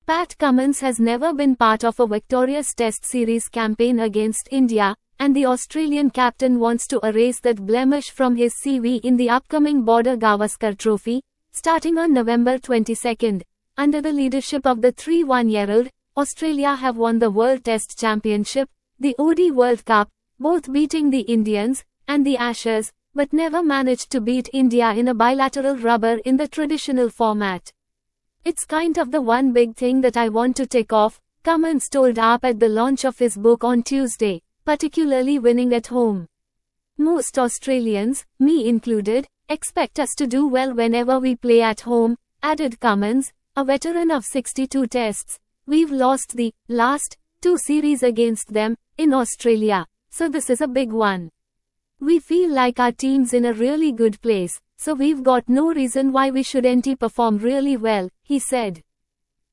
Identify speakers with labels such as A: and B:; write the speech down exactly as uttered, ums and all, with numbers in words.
A: Pat Cummins has never been part of a victorious Test series campaign against India, and the Australian captain wants to erase that blemish from his C V in the upcoming Border Gavaskar Trophy, starting on November twenty-second. Under the leadership of the thirty-one-year-old, Australia have won the World Test Championship, the O D World Cup, both beating the Indians, and the Ashes, but never managed to beat India in a bilateral rubber in the traditional format. "It's kind of the one big thing that I want to tick off," Cummins told A P at the launch of his book on Tuesday, particularly winning at home. "Most Australians, me included, expect us to do well whenever we play at home," added Cummins, a veteran of sixty-two tests. "We've lost the last two series against them in Australia, so this is a big one. We feel like our team's in a really good place, so we've got no reason why we shouldn't perform really well," he said.